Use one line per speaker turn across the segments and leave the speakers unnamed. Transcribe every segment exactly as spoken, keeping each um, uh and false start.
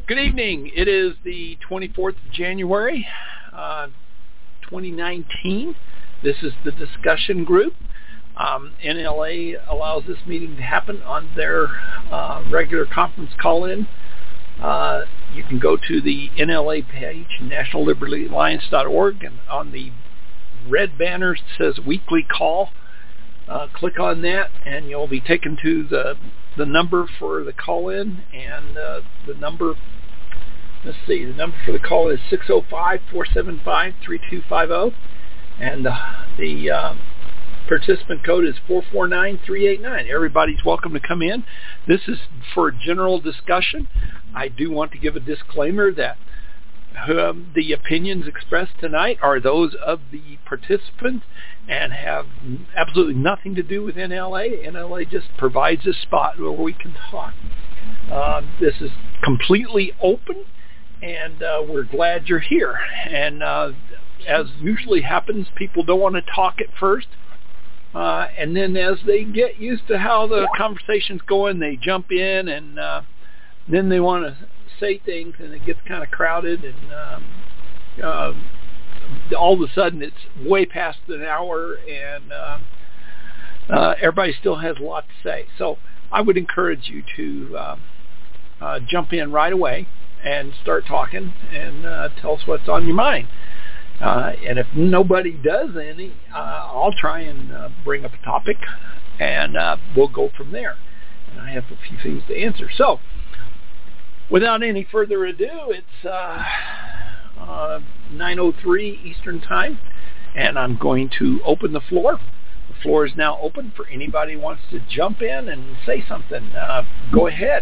Good evening. It is the twenty-fourth of January, uh, twenty nineteen. This is the discussion group. Um, N L A allows this meeting to happen on their uh, regular conference call-in. Uh, you can go to the N L A page, national liberty alliance dot org, and on the red banner it says weekly call. Uh, click on that, and you'll be taken to the the number for the call-in, and uh, the number, let's see, the number for the call is six oh five, four seven five, three two five oh, and the, the uh, participant code is four four nine, three eight nine. Everybody's welcome to come in. This is for general discussion. I do want to give a disclaimer that Um, the opinions expressed tonight are those of the participant and have absolutely nothing to do with N L A. N L A just provides a spot where we can talk. Uh, this is completely open, and uh, we're glad you're here. And uh, as usually happens, people don't want to talk at first. Uh, and then as they get used to how the conversation's going, they jump in, and uh, then they want to say things, and it gets kind of crowded, and um, uh, all of a sudden it's way past an hour, and uh, uh, everybody still has a lot to say. So I would encourage you to uh, uh, jump in right away and start talking and uh, tell us what's on your mind. Uh, and if nobody does any, uh, I'll try and uh, bring up a topic, and uh, we'll go from there. And I have a few things to answer. So without any further ado, it's uh, uh, nine oh three Eastern Time, and I'm going to open the floor. The floor is now open for anybody who wants to jump in and say something. Uh, go ahead.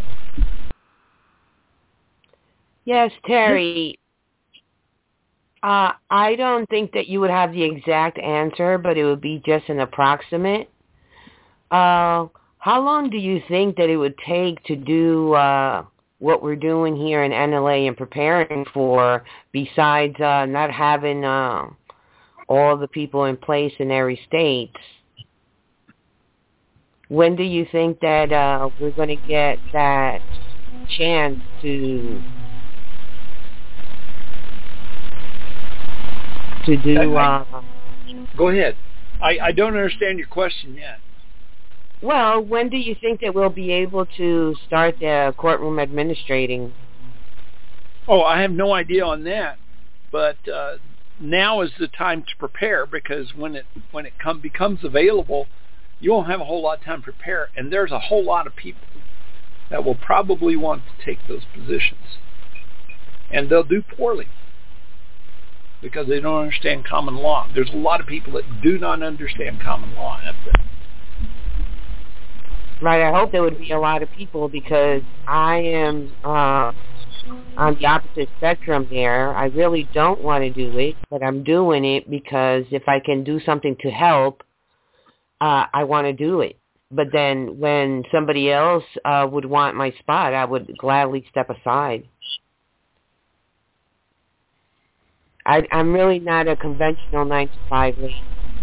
Yes, Terry. Uh, I don't think that you would have the exact answer, but it would be just an approximate. Uh, how long do you think that it would take to do uh, what we're doing here in N L A and preparing for, besides uh, not having uh, all the people in place in every state? When do you think that uh, we're going to get that chance to to do? Uh,
Go ahead. I, I don't understand your question yet.
Well, when do you think that we'll be able to start the courtroom administrating?
Oh, I have no idea on that, but uh, now is the time to prepare, because when it when it come, becomes available, you won't have a whole lot of time to prepare, and there's a whole lot of people that will probably want to take those positions, and they'll do poorly because they don't understand common law. There's a lot of people that do not understand common law.
Right, I hope there would be a lot of people, because I am uh, on the opposite spectrum there. I really don't want to do it, but I'm doing it because if I can do something to help, uh, I want to do it. But then when somebody else uh, would want my spot, I would gladly step aside. I, I'm really not a conventional nine to five lady.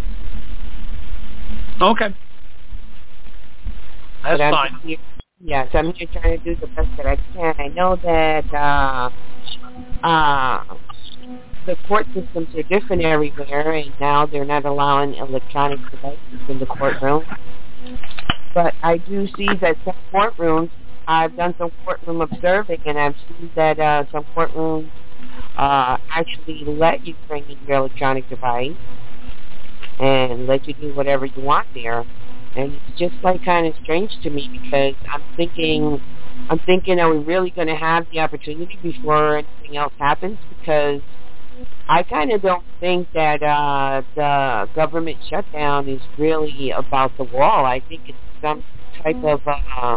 Okay. That's
I'm
fine.
Here, yes, I'm here trying to do the best that I can. I know that uh, uh, the court systems are different everywhere, and now they're not allowing electronic devices in the courtroom. But I do see that some courtrooms, I've done some courtroom observing, and I've seen that uh, some courtrooms uh, actually let you bring in your electronic device and let you do whatever you want there. And it's just like kind of strange to me, because I'm thinking, I'm thinking, are we really going to have the opportunity before anything else happens? Because I kind of don't think that uh, the government shutdown is really about the wall. I think it's some type of uh,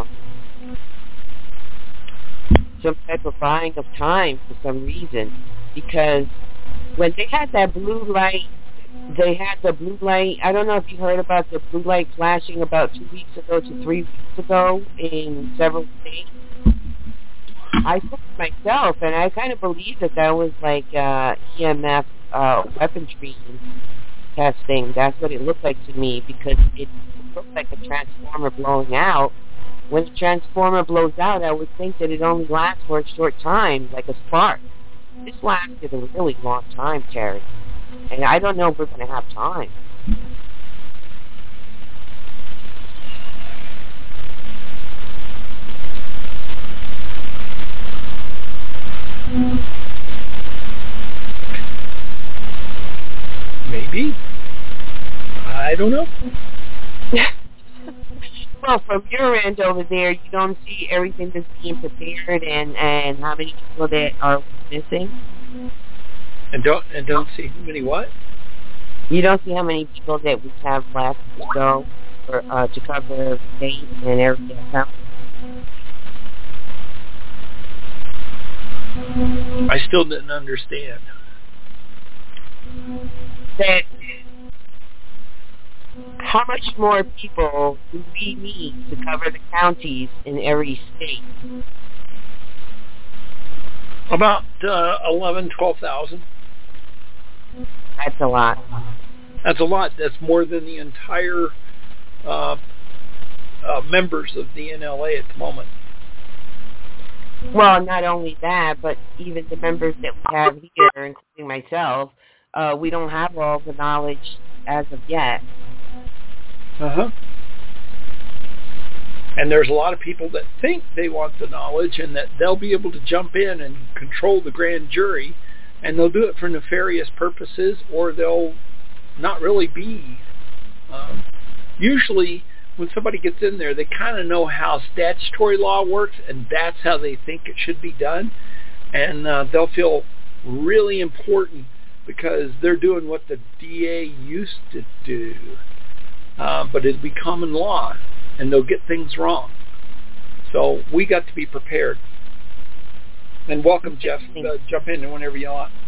some type of buying of time for some reason. Because when they had that blue light. They had the blue light. I don't know if you heard about the blue light flashing about two weeks ago to three weeks ago in several states. I saw it myself, and I kind of believe that that was like uh, E M F uh, weaponry testing. That's what it looked like to me, because it looked like a transformer blowing out, when a transformer blows out, I would think that it only lasts for a short time, like a spark. This lasted a really long time, Terry. And I don't know if we're going to have time.
Maybe. I don't know.
Well, from your end over there, you don't see everything that's being prepared and, and how many people that are missing?
And don't and don't see how many what?
You don't see how many people that we have left to go for, uh, to cover the state and everything else?
I still didn't understand.
That how much more people do we need to cover the counties in every state?
About uh, eleven, twelve thousand.
That's a lot.
That's a lot. That's more than the entire uh, uh, members of the N L A at the moment.
Well, not only that, but even the members that we have here, including myself, uh, we don't have all the knowledge as of yet.
Uh-huh. And there's a lot of people that think they want the knowledge and that they'll be able to jump in and control the grand jury, and they'll do it for nefarious purposes, or they'll not really be. Um, usually, when somebody gets in there, they kind of know how statutory law works, and that's how they think it should be done. And uh, they'll feel really important because they're doing what the D A used to do. Uh, but it'll be common law, and they'll get things wrong. So we got to be prepared. And welcome, Jeff. Uh, jump in whenever you want.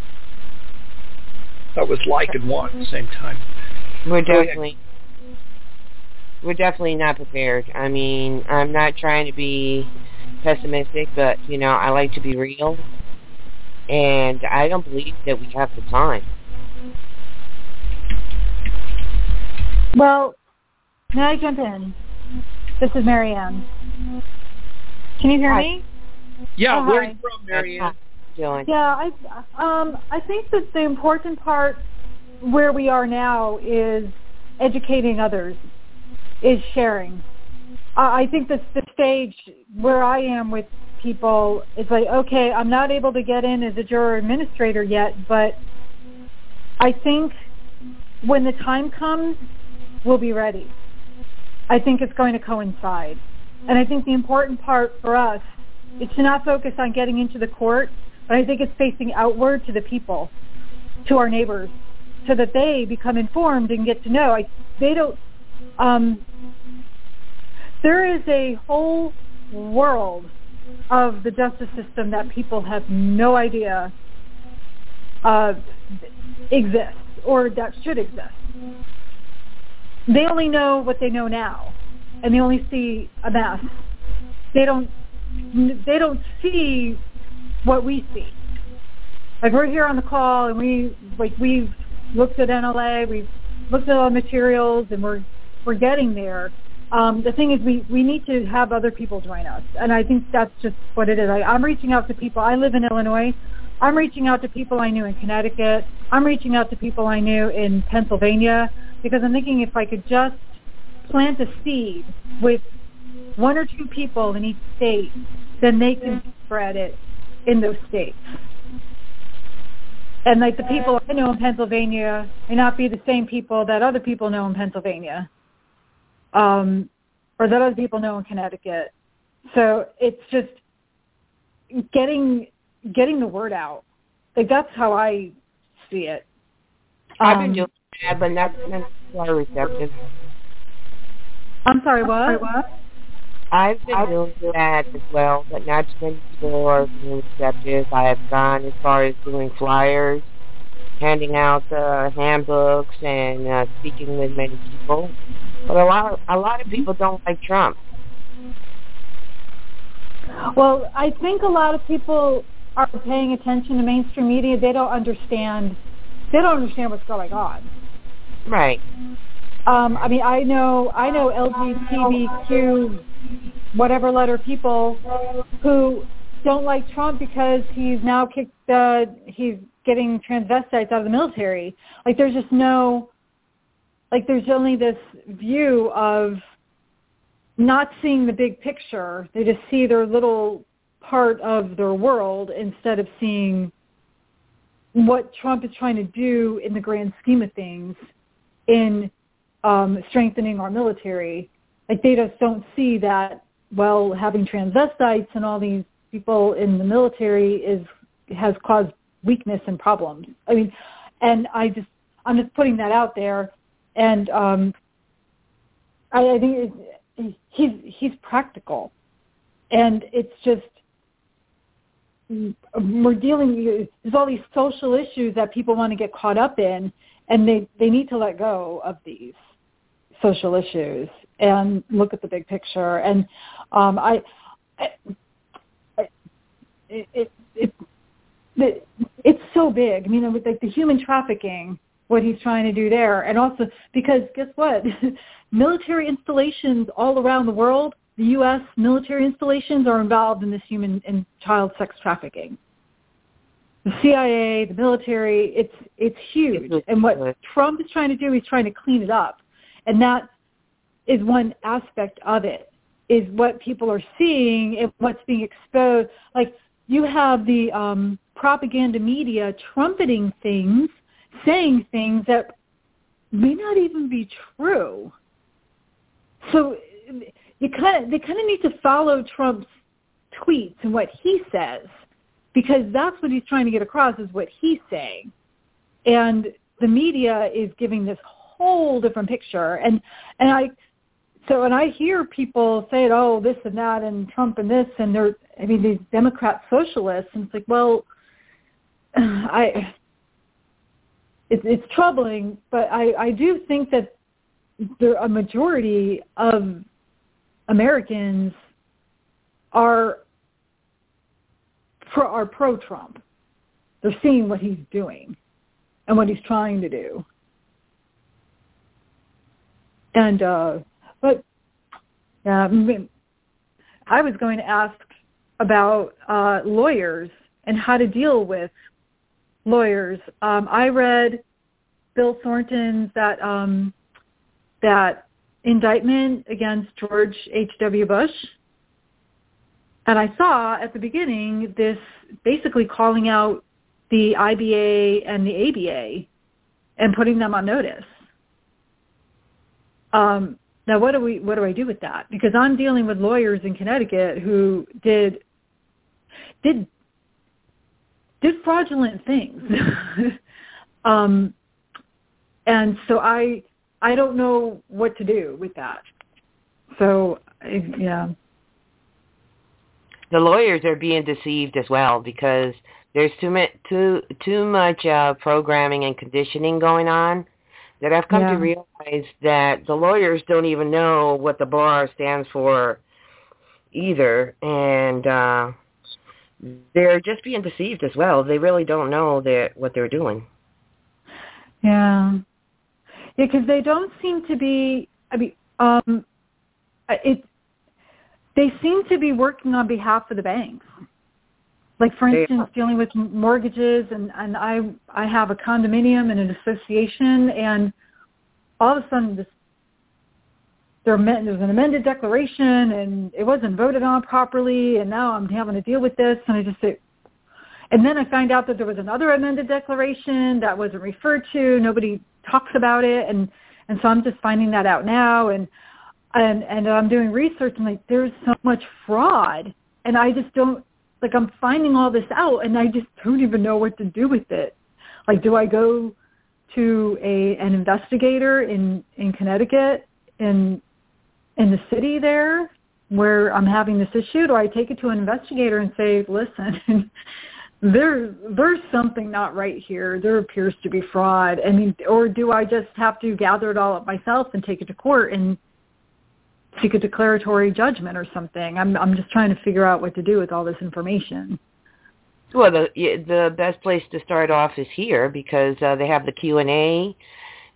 That was like and want at the same time.
We're definitely, we're definitely not prepared. I mean, I'm not trying to be pessimistic, but, you know, I like to be real. And I don't believe that we have the time.
Well, may I jump in? This is Marianne. Can you hear
Hi.
me?
Yeah,
oh,
where
hi.
are you from, Marianne?
Doing?
Yeah, I um I think that the important part where we are now is educating others, is sharing. Uh, I think that's the stage where I am with people. It's like, okay, I'm not able to get in as a juror administrator yet, but I think when the time comes, we'll be ready. I think it's going to coincide. And I think the important part for us is to not focus on getting into the court, but I think it's facing outward to the people, to our neighbors, so that they become informed and get to know. I, they don't, um, there is a whole world of the justice system that people have no idea uh, exists or that should exist. They only know what they know now, and they only see a mess. They don't. They don't see what we see. Like, we're here on the call, and we like we've looked at N L A, we've looked at all the materials, and we're we're getting there. Um, the thing is, we, we need to have other people join us, and I think that's just what it is. I, I'm reaching out to people. I live in Illinois. I'm reaching out to people I knew in Connecticut. I'm reaching out to people I knew in Pennsylvania, because I'm thinking if I could just plant a seed with one or two people in each state, then they can spread it in those states. And like the people I know in Pennsylvania may not be the same people that other people know in Pennsylvania, um, or that other people know in Connecticut. So it's just getting getting the word out. Like, that's how I see it.
I've been
Um,
doing that, but not not receptive.
I'm sorry, what? what?
I've been doing that as well, but not too many people are being receptive. I have gone as far as doing flyers, handing out uh, handbooks, and uh, speaking with many people. But a lot, of, a lot of people don't like Trump.
Well, I think a lot of people are paying attention to mainstream media. They don't understand. They don't understand what's going on.
Right.
Um, I mean, I know, I know L G B T Q, whatever letter people who don't like Trump because he's now kicked, uh, he's getting transvestites out of the military. Like, there's just no, like, there's only this view of not seeing the big picture. They just see their little part of their world instead of seeing what Trump is trying to do in the grand scheme of things in um, strengthening our military. Like, they just don't see that, well, having transvestites and all these people in the military is has caused weakness and problems. I mean, and I just, I'm just putting that out there. And um, I, I think it's, he's he's practical, and it's just we're dealing. There's all these social issues that people want to get caught up in, and they they need to let go of these social issues and look at the big picture. And um, I, I it, it it it it's so big. I mean, with like the human trafficking, what he's trying to do there. And also because guess what? Military installations all around the world, the U S military installations are involved in this human and child sex trafficking. The C I A, the military, it's it's huge. And what Trump is trying to do, he's trying to clean it up. And that is one aspect of it, is what people are seeing and what's being exposed. Like, you have the um, propaganda media trumpeting things, saying things that may not even be true. So you kind of, they kind of need to follow Trump's tweets and what he says, because that's what he's trying to get across, is what he's saying. And the media is giving this whole different picture. And and I so and I hear people say, oh, this and that, and Trump and this, and they're, I mean, these Democrat socialists, and it's like, well, I. It's, it's troubling, but I, I do think that there, a majority of Americans are pro, are pro-Trump. They're seeing what he's doing and what he's trying to do. And uh, but yeah, I was going to ask about uh, lawyers and how to deal with lawyers. Um, I read Bill Thornton's that um, that indictment against George H W. Bush, and I saw at the beginning this basically calling out the I B A and the A B A and putting them on notice. Um, now, what do we what do I do with that? Because I'm dealing with lawyers in Connecticut who did did. did fraudulent things. um, and so I I don't know what to do with that. So, yeah.
The lawyers are being deceived as well, because there's too much, too, too much uh, programming and conditioning going on, that I've come yeah. to realize that the lawyers don't even know what the bar stands for either. And uh they're just being deceived as well. They really don't know that what they're doing.
Yeah. Yeah, because they don't seem to be, I mean, um, it, they seem to be working on behalf of the banks. Like, for instance, dealing with mortgages, and, and I I have a condominium and an association, and all of a sudden this, there was an amended declaration, and it wasn't voted on properly, and now I'm having to deal with this, and I just say, and then I find out that there was another amended declaration that wasn't referred to. Nobody talks about it, and, and so I'm just finding that out now, and and and I'm doing research, and like, there's so much fraud, and I just don't, like, I'm finding all this out, and I just don't even know what to do with it. Like, do I go to a an investigator in in Connecticut, and in the city there where I'm having this issue? Do I take it to an investigator and say, listen, there, there's something not right here. There appears to be fraud. I mean, or do I just have to gather it all up myself and take it to court and seek a declaratory judgment or something? I'm I'm just trying to figure out what to do with all this information.
Well, the the best place to start off is here, because uh, they have the Q and A,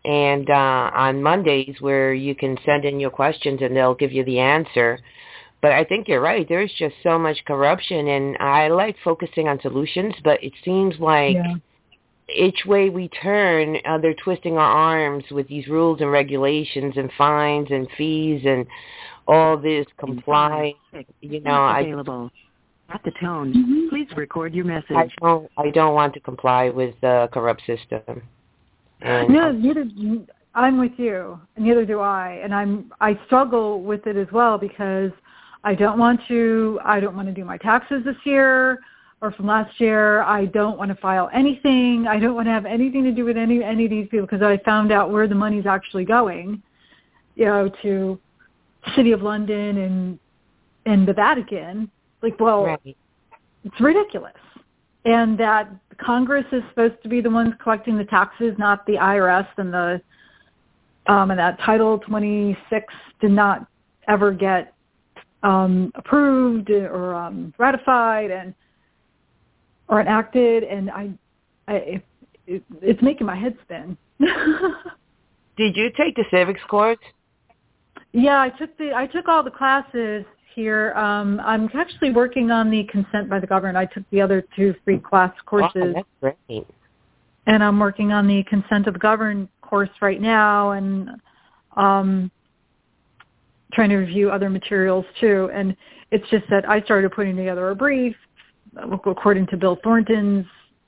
and uh, on Mondays where you can send in your questions and they'll give you the answer. But I think you're right. There's just so much corruption, and I like focusing on solutions, but it seems like yeah. each way we turn, uh, they're twisting our arms with these rules and regulations and fines and fees and all this comply. You know, I
available. At the tone, mm-hmm. please record your message.
I don't, I don't want to comply with the corrupt system.
And no, neither. I'm with you. Neither do I, and I'm. I struggle with it as well because I don't want to. I don't want to do my taxes this year or from last year. I don't want to file anything. I don't want to have anything to do with any any of these people because I found out where the money's actually going. You know, to City of London and and the Vatican. Like, well, right. It's ridiculous. And that Congress is supposed to be the ones collecting the taxes, not the I R S, and the um, and that Title twenty-six did not ever get um, approved or um, ratified and or enacted. And I, I it, it, it's making my head spin.
Did you take the civics course?
Yeah, I took the I took all the classes. Here, um, I'm actually working on the consent by the government. I took the other two free class courses.
Oh, that's great.
And I'm working on the consent of the governed course right now and um, trying to review other materials too. And it's just that I started putting together a brief according to Bill Thornton's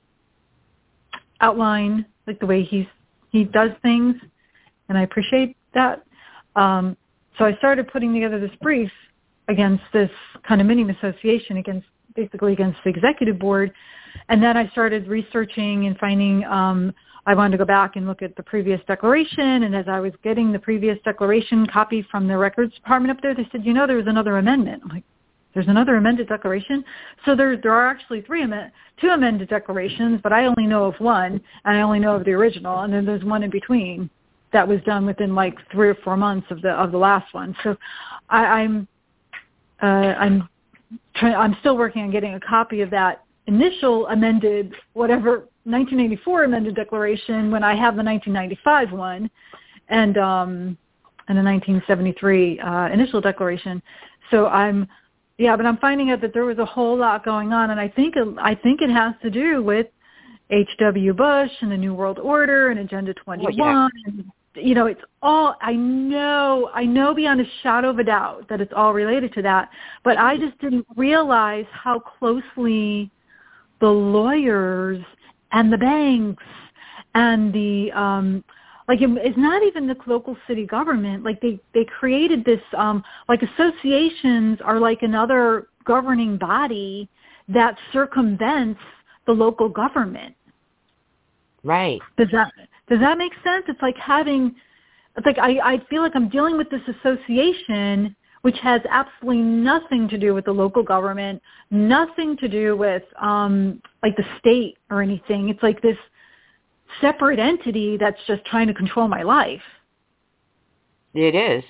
outline, like the way he's, he does things, and I appreciate that. Um, so I started putting together this brief against this condominium association, against basically against the executive board. And then I started researching and finding, um, I wanted to go back and look at the previous declaration. And as I was getting the previous declaration copy from the records department up there, they said, you know, there was another amendment. I'm like, there's another amended declaration? So there, there are actually three amend, two amended declarations, but I only know of one, and I only know of the original. And then there's one in between that was done within like three or four months of the of the last one. So I, I'm Uh, I'm trying. I'm still working on getting a copy of that initial amended, whatever nineteen eighty-four amended declaration when I have the nineteen ninety-five one, and um, and the nineteen seventy-three uh, initial declaration. So I'm, yeah, but I'm finding out that there was a whole lot going on, and I think I think it has to do with H W Bush and the New World Order and Agenda twenty-one. Oh, yeah. And, you know, it's all, I know, I know beyond a shadow of a doubt that it's all related to that, but I just didn't realize how closely the lawyers and the banks and the, um, like, it, it's not even the local city government. Like, they, they created this, um, like, associations are like another governing body that circumvents the local government.
Right.
Does that does that make sense? It's like having, it's like I, I feel like I'm dealing with this association which has absolutely nothing to do with the local government, nothing to do with um, like the state or anything. It's like this separate entity that's just trying to control my life.
It is.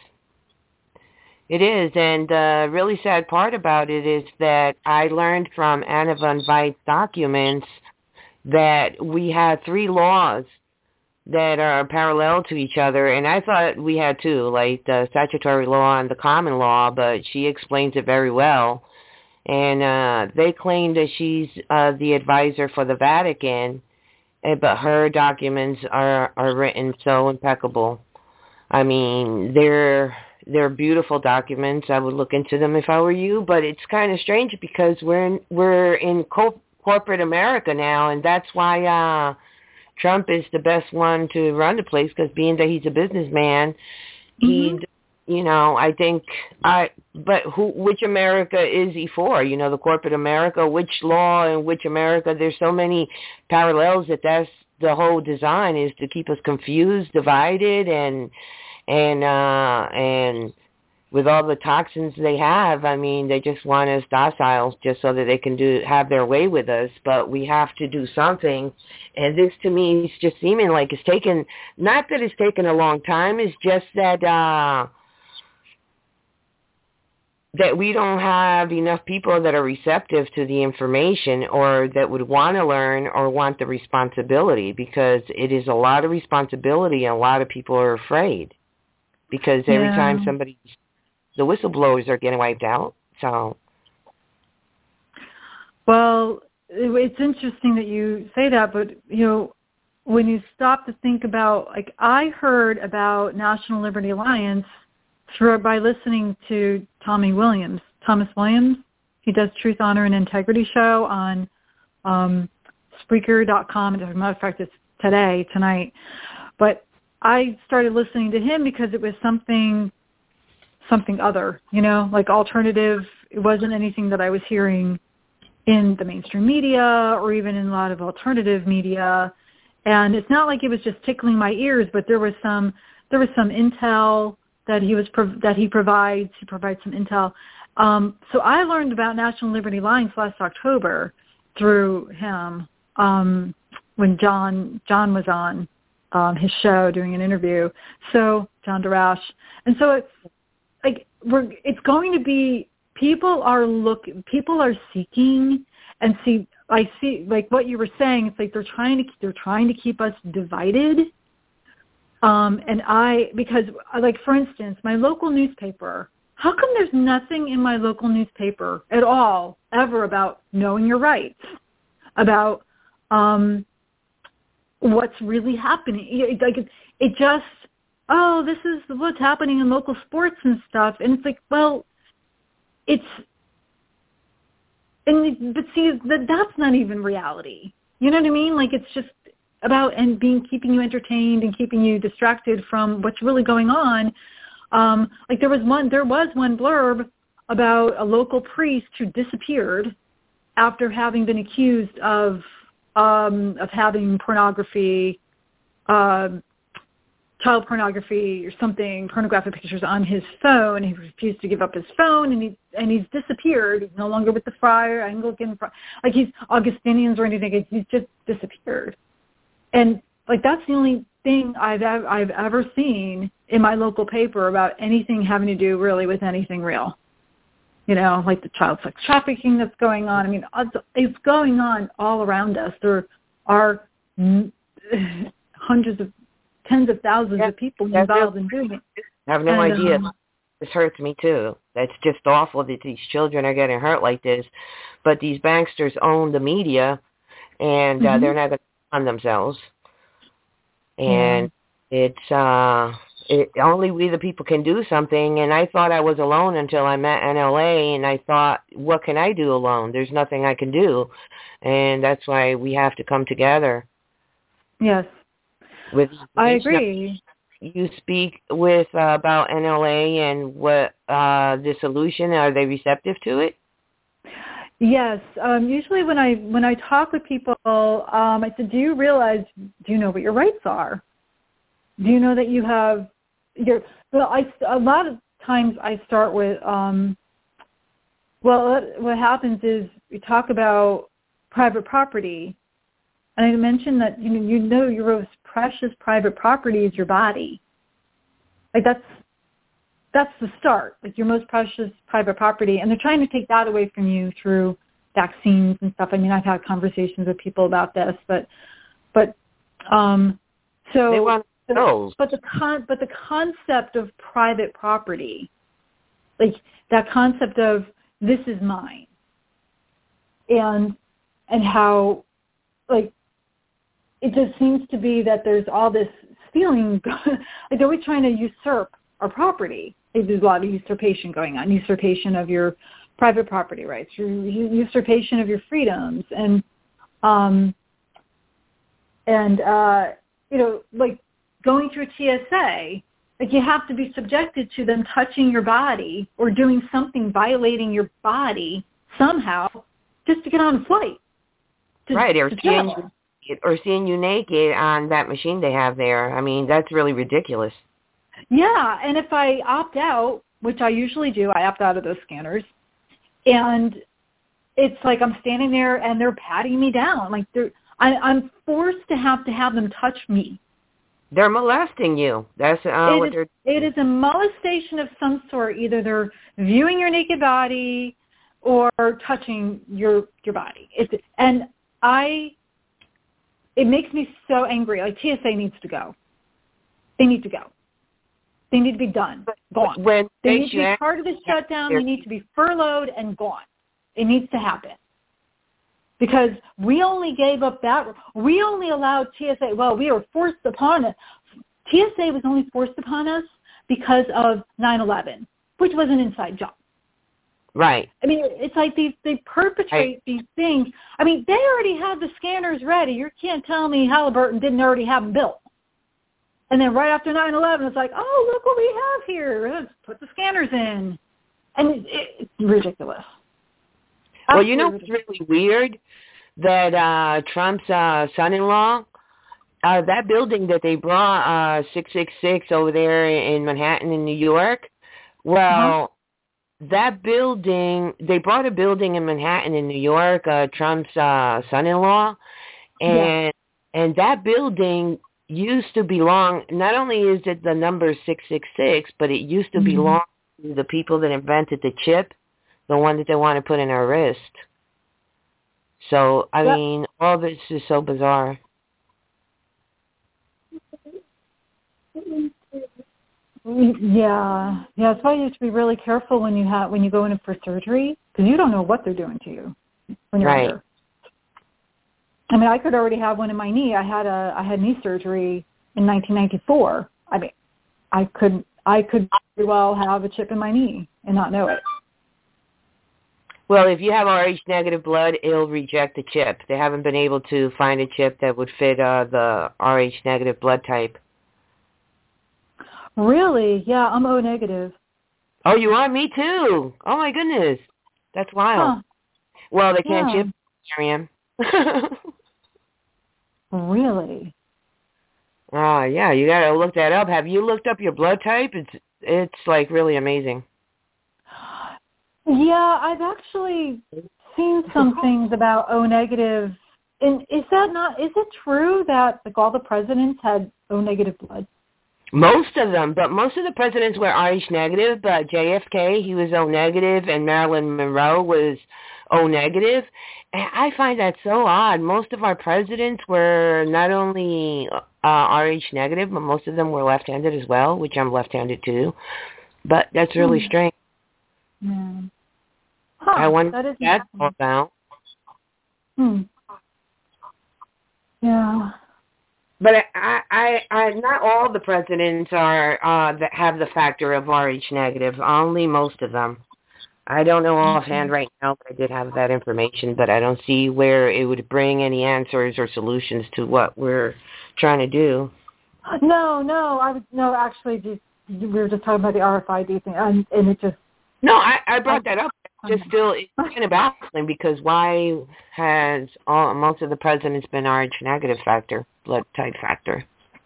It is, and the really sad part about it is that I learned from Anna von Weid's documents that we had three laws that are parallel to each other, and I thought we had two, like the statutory law and the common law, but she explains it very well. And uh, they claim that she's uh, the advisor for the Vatican, but her documents are, are written so impeccable. I mean, they're they're beautiful documents. I would look into them if I were you, but it's kind of strange because we're in, we're in co- corporate America now, and that's why uh, Trump is the best one to run the place, because being that he's a businessman, mm-hmm. he, you know, I think, I, but who, which America is he for? You know, the corporate America, which law and which America? There's so many parallels that that's the whole design, is to keep us confused, divided, and and uh, and with all the toxins they have, I mean, they just want us docile just so that they can do have their way with us. But we have to do something. And this, to me, is just seeming like it's taken, not that it's taken a long time, it's just that uh, that we don't have enough people that are receptive to the information or that would want to learn or want the responsibility, because it is a lot of responsibility and a lot of people are afraid because every
yeah.
time somebody, the whistleblowers are getting wiped out. So,
well, it's interesting that you say that, but, you know, when you stop to think about, like, I heard about National Liberty Alliance through by listening to Tommy Williams, Thomas Williams. He does Truth, Honor, and Integrity show on um, Spreaker dot com. As a matter of fact, it's today, tonight. But I started listening to him because it was something, something other, you know, like alternative. It wasn't anything that I was hearing in the mainstream media or even in a lot of alternative media. And it's not like it was just tickling my ears, but there was some there was some intel that he was that he provides. He provides some intel. Um, so I learned about National Liberty Alliance last October through him um, when John John was on um, his show doing an interview. So John Darash, and so it's like we're it's going to be people are look people are seeking and see. I see, like what you were saying. It's like they're trying to they're trying to keep us divided. Um, and I, because like for instance, my local newspaper. How come there's nothing in my local newspaper at all ever about knowing your rights, about um, what's really happening? It, like it, it just, oh, this is what's happening in local sports and stuff, and it's like, well, it's. And but see, that that's not even reality. You know what I mean? Like it's just about and being keeping you entertained and keeping you distracted from what's really going on. Um, like there was one, there was one blurb about a local priest who disappeared after having been accused of um, of having pornography, uh, child pornography or something, pornographic pictures on his phone. He refused to give up his phone, and he and he's disappeared. He's no longer with the Friar Anglican, like he's Augustinians or anything. He's just disappeared, and like that's the only thing I've I've ever seen in my local paper about anything having to do really with anything real. You know, like the child sex trafficking that's going on. I mean, it's going on all around us. There are hundreds of tens of thousands yeah, of people involved in doing it.
I have no
and,
idea.
Um,
this hurts me too. That's just awful that these children are getting hurt like this. But these banksters own the media, and mm-hmm. uh, they're not going to on themselves. And yeah. it's uh, it, only we the people can do something. And I thought I was alone until I met N L A, and I thought, what can I do alone? There's nothing I can do. And that's why we have to come together.
Yes.
With
I agree.
You speak with uh, about N L A and what uh, the solution. Are they receptive to it?
Yes. Um, usually, when I when I talk with people, um, I said, "Do you realize? Do you know what your rights are? Do you know that you have your?" Well, I a lot of times I start with, um, well, what happens is we talk about private property. And I mentioned that you know, you know your most precious private property is your body. Like that's that's the start. Like your most precious private property, and they're trying to take that away from you through vaccines and stuff. I mean, I've had conversations with people about this, but but um, so
they want those.
But the con but the concept of private property, like that concept of this is mine, and and how like. It just seems to be that there's all this feeling, like they're always trying to usurp our property. There's a lot of usurpation going on, usurpation of your private property rights, usurpation of your freedoms, and um, and uh, you know, like going through T S A, like you have to be subjected to them touching your body or doing something violating your body somehow just to get on a flight. To,
right, or
to
seeing you, or seeing you naked on that machine they have there. I mean, that's really ridiculous.
Yeah, and if I opt out, which I usually do, I opt out of those scanners, and it's like I'm standing there and they're patting me down. Like they're, I, I'm forced to have to have them touch me
They're molesting you. That's uh,
it
what
is,
they're.
It is a molestation of some sort. Either they're viewing your naked body or touching your your body. It's, and I, it makes me so angry. Like T S A needs to go. They need to go. They need to be done. Gone.
When
they need to be part of the shutdown. They need to be furloughed and gone. It needs to happen. Because we only gave up that. We only allowed T S A. Well, we were forced upon it. T S A was only forced upon us because of nine eleven, which was an inside job.
Right.
I mean, it's like these they perpetrate I, these things. I mean, they already have the scanners ready. You can't tell me Halliburton didn't already have them built. And then right after nine eleven, it's like, oh, look what we have here. Let's put the scanners in. And it, it, it's ridiculous.
Well, you know what's really weird? That uh, Trump's uh, son-in-law, uh, that building that they brought, uh, six six six over there in Manhattan in New York, well, uh-huh. that building, they brought a building in Manhattan in New York, uh, Trump's uh, son-in-law, and yeah. and that building used to belong, not only is it the number six six six, but it used to mm-hmm. belong to the people that invented the chip, the one that they want to put in our wrist. So, I yep. mean, all this is so bizarre.
Yeah, yeah. That's why you have to be really careful when you have when you go in for surgery, because you don't know what they're doing to you when you're
right.
under. I mean, I could already have one in my knee. I had a I had knee surgery in nineteen ninety-four. I mean, I could I could very well have a chip in my knee and not know it.
Well, if you have R H negative blood, it'll reject the chip. They haven't been able to find a chip that would fit uh, the R H negative blood type.
Really? Yeah, I'm O negative.
Oh, you are? Me too. Oh, my goodness. That's wild. Huh. Well, they can't
yeah.
chip Miriam.
Really?
Oh, uh, yeah, you got to look that up. Have you looked up your blood type? It's, it's like, really amazing.
Yeah, I've actually seen some things about O negative. And is that not, is it true that like all the presidents had O negative blood?
Most of them, but most of the presidents were R H negative. But J F K, he was O negative, and Marilyn Monroe was O negative. And I find that so odd. Most of our presidents were not only uh, R H negative, but most of them were left-handed as well, which I'm left-handed too. But that's really mm. strange.
Hmm. Huh,
I wonder
that
what that's all about.
Hmm. Yeah.
But I, I, I, not all the presidents are uh, that have the factor of R H negative. Only most of them. I don't know offhand right now, but I did have that information. But I don't see where it would bring any answers or solutions to what we're trying to do.
No, no, I was no. Actually, just, we were just talking about the R F I D thing, and, and it just.
No, I, I brought that up. Just still, it's kind of baffling because why has all, most of the presidents been R H negative factor, blood type factor?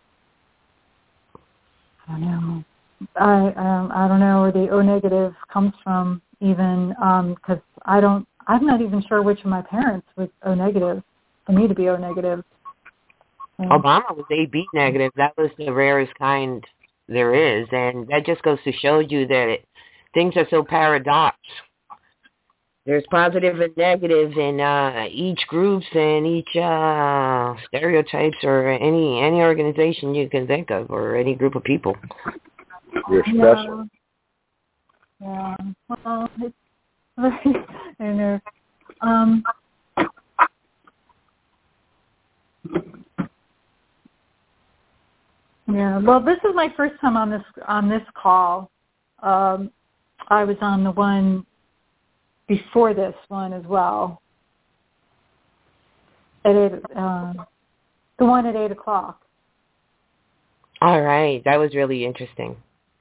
I don't know. I um, I don't know where the O negative comes from even because um, I don't. I'm not even sure which of my parents was O negative. For me to be O negative. Um,
Obama was A B negative. That was the rarest kind there is, and that just goes to show you that it, things are so paradox. There's positive and negative in uh, each groups and each uh, stereotypes or any any organization you can think of or any group of people.
You're special.
Yeah. yeah. Well, it's very, I know. Um, yeah. Well, this is my first time on this on this call. Um, I was on the one before this one as well. At eight, uh, the one at eight o'clock.
All right, that was really interesting.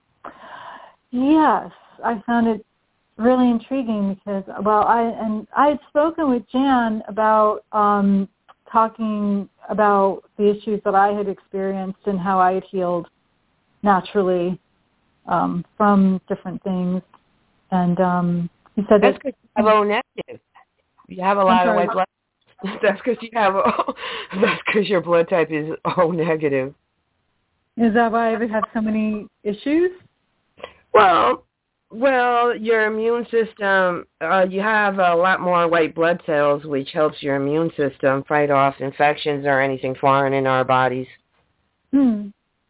Yes, I found it really intriguing because, well, I and I had spoken with Jan about um, talking about the issues that I had experienced and how I had healed naturally um, from different things, and um, he said
that's
because
you have O negative. You have a lot of white blood. That's because you have. O, that's because your blood type is O negative.
Is that why I have so many issues?
Well, well, your immune system, uh, you have a lot more white blood cells, which helps your immune system fight off infections or anything foreign in our bodies.
Hmm.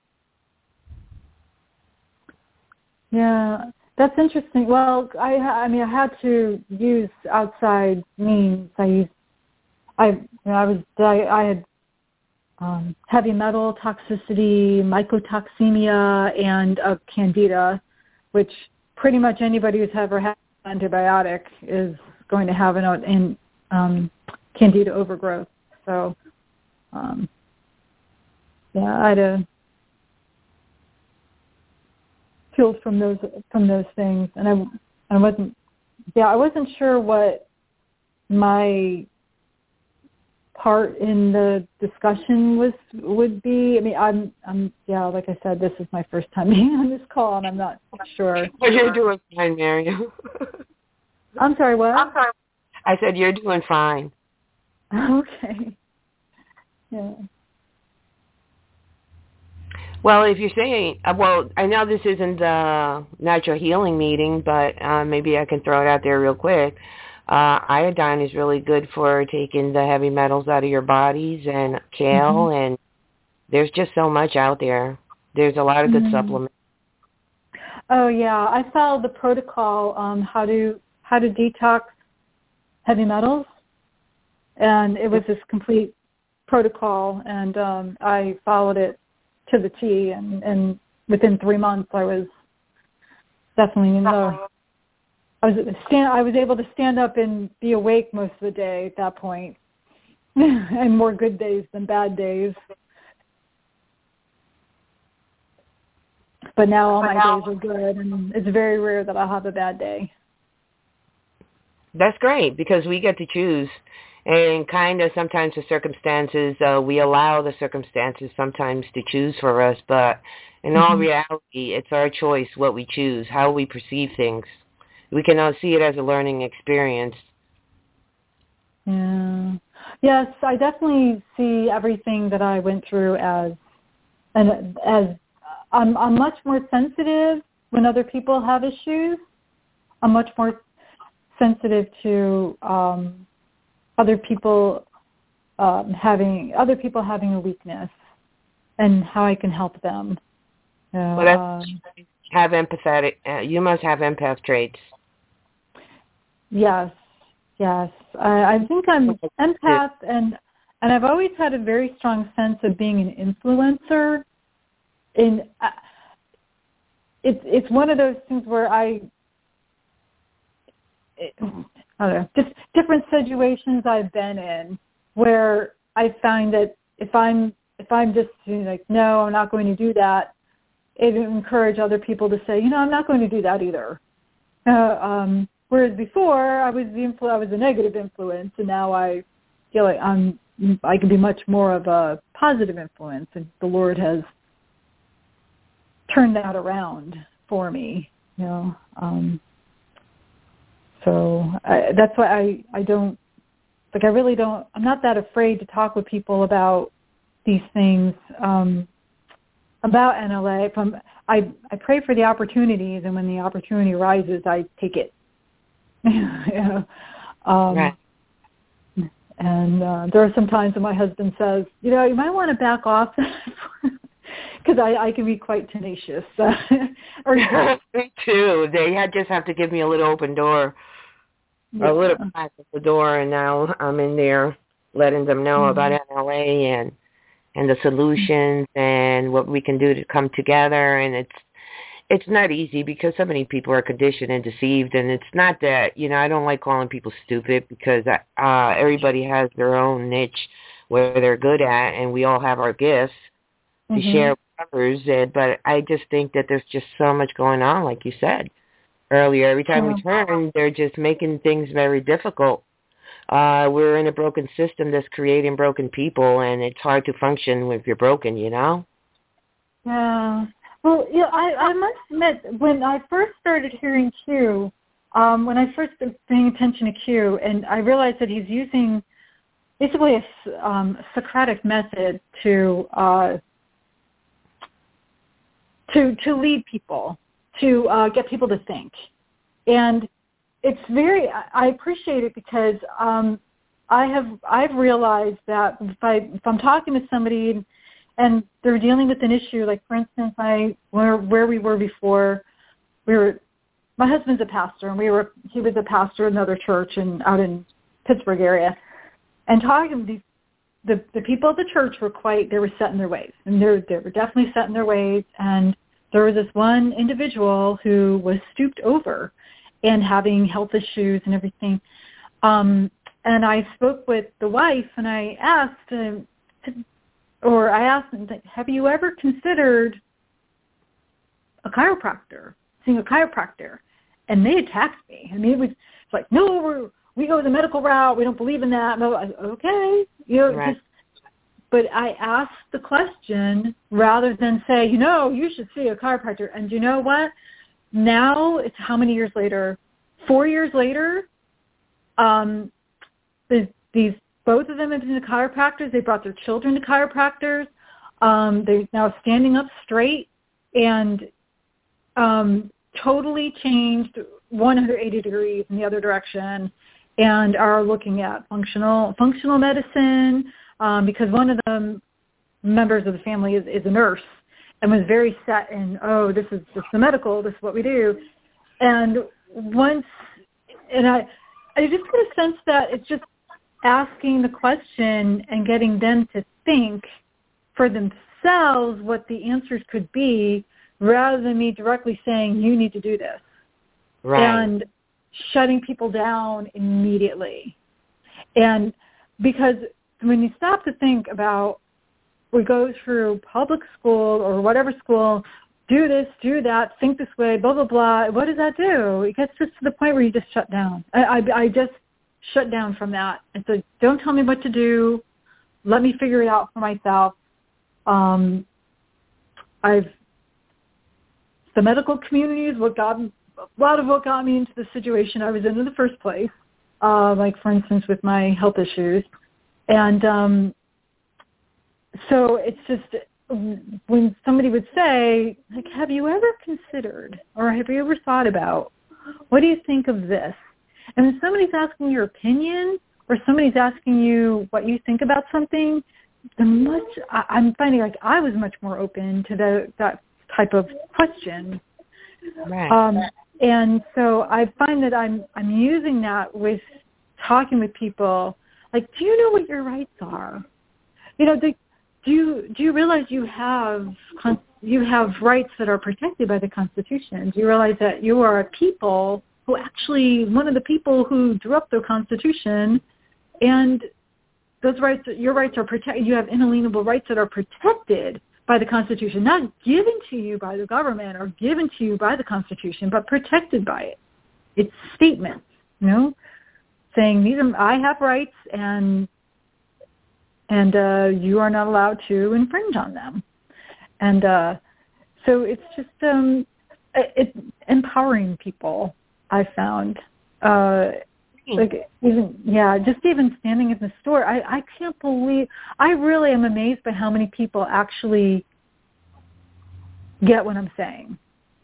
Yeah, that's interesting. Well, I, I mean, I had to use outside means. I used, I, you know, I was, I, I had um, heavy metal toxicity, mycotoxemia, and a candida, which pretty much anybody who's ever had an antibiotic is going to have an in um, candida overgrowth. So, um, yeah, I had a healed from those from those things, and I I wasn't yeah I wasn't sure what my part in the discussion was would be. I mean, I'm I'm yeah, like I said, this is my first time being on this call, and I'm not sure.
But you're doing fine, Mary.
I'm sorry, what?
I'm sorry. I said you're doing fine.
Okay. Yeah.
Well, if you're saying, uh, well, I know this isn't a natural healing meeting, but uh, maybe I can throw it out there real quick. Uh, iodine is really good for taking the heavy metals out of your bodies, and kale, mm-hmm. and there's just so much out there. There's a lot of good mm-hmm. supplements.
Oh yeah, I followed the protocol on how to how to detox heavy metals, and it was this complete protocol, and um, I followed it to the T, and, and within three months I was definitely in the I was stand I was able to stand up and be awake most of the day at that point, and more good days than bad days. But now all my days are good, and it's very rare that I'll have a bad day.
That's great, because we get to choose. And kind of sometimes the circumstances, uh, we allow the circumstances sometimes to choose for us. But in mm-hmm. all reality, it's our choice what we choose, how we perceive things. We can now see it as a learning experience.
Yeah. Yes, I definitely see everything that I went through as, and as I'm, I'm much more sensitive when other people have issues. I'm much more sensitive to um, other people um, having other people having a weakness and how I can help them. Uh,
well, that's, have empathetic. Uh, you must have empath traits.
Yes, yes. I, I think I'm empath, and and I've always had a very strong sense of being an influencer. In uh, it's it's one of those things where I. It, I don't know, just different situations I've been in where I find that if I'm if I'm just you know, like, no, I'm not going to do that, it encourage other people to say, you know, I'm not going to do that either. Uh, um, whereas before I was the influ- I was a negative influence, and now I feel like I'm I can be much more of a positive influence, and the Lord has turned that around for me. You know. Um, So I, that's why I, I don't, like I really don't, I'm not that afraid to talk with people about these things, um, about N L A. If I'm, I, I pray for the opportunities, and when the opportunity arises, I take it. you know? um,
right.
And uh, there are some times when my husband says, you know, you might want to back off because I, I can be quite tenacious. or,
Me too. They had, just have to give me a little open door.
Yeah.
A little crack at the door, and now I'm in there letting them know mm-hmm. about N L A and and the solutions and what we can do to come together. And it's it's not easy because so many people are conditioned and deceived. And it's not that, you know, I don't like calling people stupid, because uh, everybody has their own niche where they're good at, and we all have our gifts to mm-hmm. share with others. And, but I just think that there's just so much going on, like you said earlier. Every time we turn, they're just making things very difficult. Uh, we're in a broken system that's creating broken people, and it's hard to function if you're broken, you know?
Yeah. Well, yeah, I, I must admit, when I first started hearing Q, um, when I first started paying attention to Q, and I realized that he's using basically a um, Socratic method to uh, to to lead people, to uh, get people to think. And it's very, I appreciate it because um, I have, I've realized that if, I, if I'm talking with somebody and, and they're dealing with an issue, like for instance, I where where we were before, we were, my husband's a pastor, and we were, he was a pastor in another church in, out in Pittsburgh area, and talking with these, the, the people at the church were quite, they were set in their ways, and they they were definitely set in their ways, and there was this one individual who was stooped over and having health issues and everything. Um, and I spoke with the wife, and I asked, uh, to, or I asked them, have you ever considered a chiropractor, seeing a chiropractor? And they attacked me. I mean, it was like, no, we're, we go the medical route. We don't believe in that. No, I, okay. You know,
right.
just, but I asked the question rather than say, you know, you should see a chiropractor. And you know what? Now it's how many years later? Four years later, um, the, these both of them have been to chiropractors. They brought their children to chiropractors. Um, they're now standing up straight and um, totally changed one hundred eighty degrees in the other direction, and are looking at functional functional medicine um, because one of the members of the family is, is a nurse and was very set in, oh, this is just the medical, this is what we do. And once, and I, I just get a sense that it's just asking the question and getting them to think for themselves what the answers could be rather than me directly saying, you need to do this.
Right.
And shutting people down immediately. And because when you stop to think about, we go through public school or whatever school, do this, do that, think this way, blah, blah, blah. What does that do? It gets just to the point where you just shut down. I, I, I just shut down from that. And so don't tell me what to do. Let me figure it out for myself. Um, I've, the medical community is what got, a lot of what got me into the situation I was in in the first place, uh, like, for instance, with my health issues. And um, so it's just when somebody would say, like, have you ever considered or have you ever thought about, what do you think of this? And when somebody's asking your opinion or somebody's asking you what you think about something, the much I, I'm finding like I was much more open to the, that type of question.
Right.
Um, and so I find that I'm I'm using that with talking with people. Like, do you know what your rights are? You know, the, do you do you realize you have you have rights that are protected by the Constitution? Do you realize that you are a people who actually one of the people who drew up the Constitution, and those rights, your rights are protected. You have inalienable rights that are protected by the Constitution, not given to you by the government or given to you by the Constitution, but protected by it. It's statements, you know, saying these are, I have rights and and uh, you are not allowed to infringe on them. And uh, so it's just um, it, empowering people, I found. Uh, like even yeah, just even standing in the store, I, I can't believe. I really am amazed by how many people actually get what I'm saying.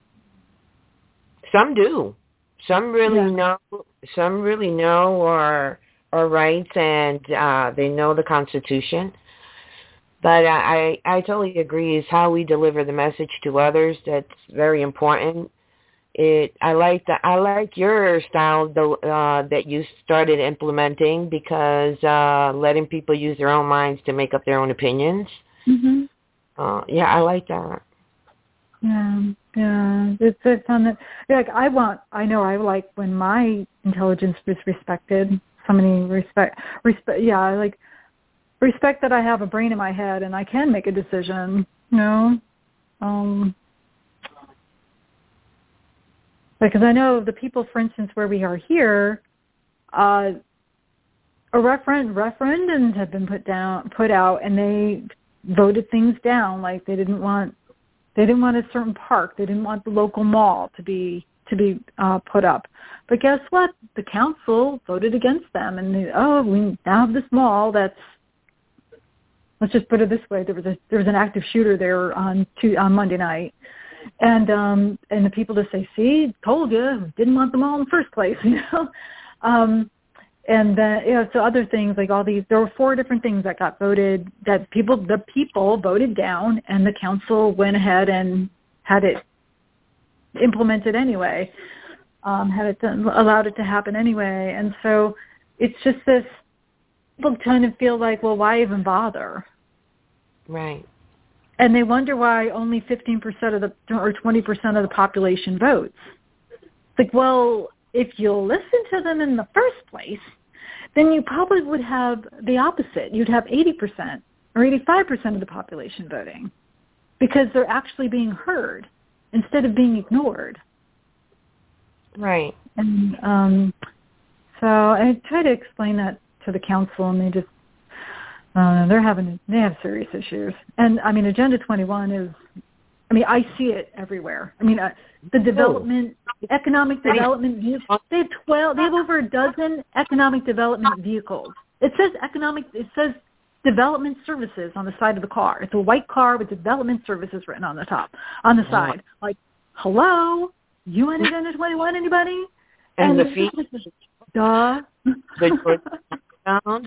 Some do. Some really
Yeah.
know. Some really know our our rights, and uh, they know the Constitution. But I, I I totally agree. Is how we deliver the message to others that's very important. It I like that I like your style the, uh, that you started implementing, because uh, letting people use their own minds to make up their own opinions.
Mm-hmm.
Uh, yeah, I like that.
Yeah, yeah. It's it's on the like I want. I know I like when my intelligence is respected. Somebody respect respect. Yeah, I like respect that I have a brain in my head and I can make a decision. You know. Um. Because I know the people, for instance, where we are here, uh, a referendum, referendums have been put down, put out, and they voted things down. Like they didn't want, they didn't want a certain park, they didn't want the local mall to be to be uh, put up. But guess what? The council voted against them, and they, oh, we now have this mall that's. Let's just put it this way: there was a there was an active shooter there on two, on Monday night. and um, and the people just say, "See, told you, didn't want them all in the first place," you know. Um, and then you know, so other things like all these, there were four different things that got voted that people, the people voted down, and the council went ahead and had it implemented anyway, um, had it done, allowed it to happen anyway, and so it's just this. People kind of feel like, well, why even bother?
Right.
And they wonder why only fifteen percent of the, or twenty percent of the population votes. It's like, well, if you'll listen to them in the first place, then you probably would have the opposite. You'd have eighty percent or eighty-five percent of the population voting because they're actually being heard instead of being ignored.
Right.
And um, so I try to explain that to the council, and they just, uh, they're having, they have serious issues. And I mean, Agenda twenty-one is, I mean, I see it everywhere. I mean, uh, the development, economic development vehicles, they have twelve, they have over a dozen economic development vehicles. It says economic, it says development services on the side of the car. It's a white car with development services written on the top, on the side. Like, hello, you want Agenda twenty-one, anybody?
And, and the fee?
Duh.
The sounds.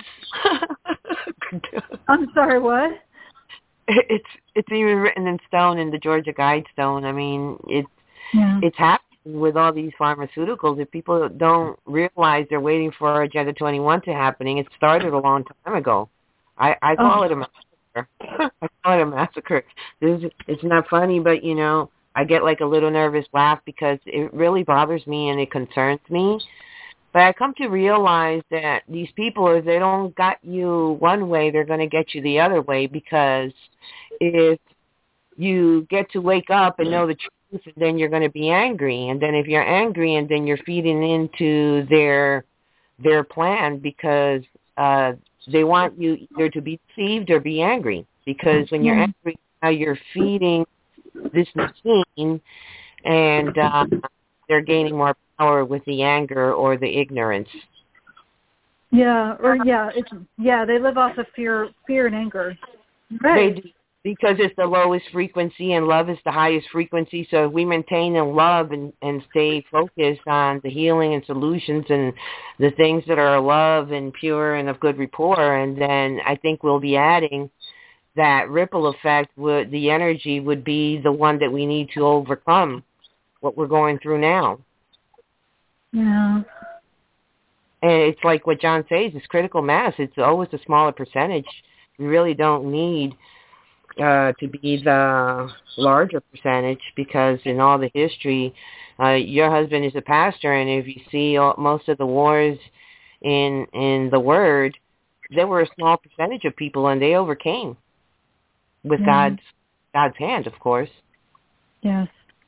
I'm sorry, what?
It's it's even written in stone in the Georgia Guidestone. I mean, it's
yeah.
it's happening with all these pharmaceuticals. If people don't realize they're waiting for Agenda twenty-one to happening, it started a long time ago. I, I call
oh.
it a massacre. I call it a massacre. This is, it's not funny, but you know, I get like a little nervous laugh because it really bothers me and it concerns me. But I come to realize that these people, if they don't got you one way, they're going to get you the other way, because if you get to wake up and know the truth, then you're going to be angry. And then if you're angry, and then you're feeding into their their plan, because uh, they want you either to be deceived or be angry. Because when you're angry, now you're feeding this machine, and uh, they're gaining more power with the anger or the ignorance.
Yeah, or yeah, it's yeah. They live off of fear, fear and anger. Right.
They do, because it's the lowest frequency, and love is the highest frequency. So if we maintain in love and, and stay focused on the healing and solutions and the things that are love and pure and of good rapport, and then I think we'll be adding that ripple effect. Would the energy would be the one that we need to overcome what we're going through now.
Yeah.
And it's like what John says, it's critical mass. It's always a smaller percentage. We really don't need uh, to be the larger percentage, because in all the history, uh, your husband is a pastor, and if you see all, most of the wars in in the Word, there were a small percentage of people, and they overcame with
yeah.
God's God's hand, of course.
Yes.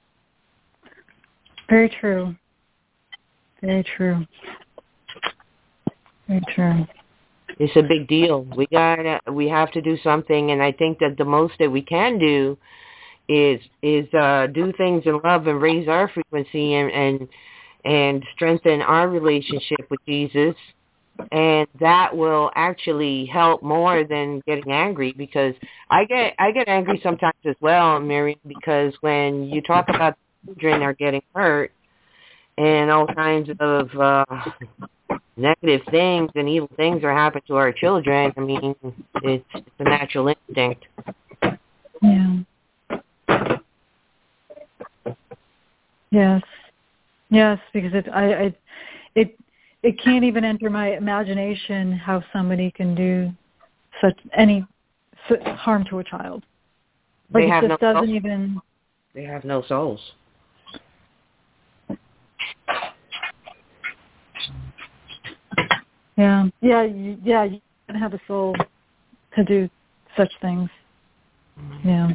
Very true. Very true. Very true.
It's a big deal. We got we have to do something, and I think that the most that we can do is is uh, do things in love and raise our frequency and and and strengthen our relationship with Jesus, and that will actually help more than getting angry. Because I get I get angry sometimes as well, Miriam, because when you talk about children are getting hurt and all kinds of uh, negative things and evil things are happening to our children, I mean, it's, it's a natural instinct.
Yeah. Yes. Yes, because it, I, I, it, it can't even enter my imagination how somebody can do such any harm to a child. Like
They
it
have
just
no
doesn't
souls.
even.
They have no souls.
Yeah, yeah, you, yeah. You don't have a soul to do such things. Yeah.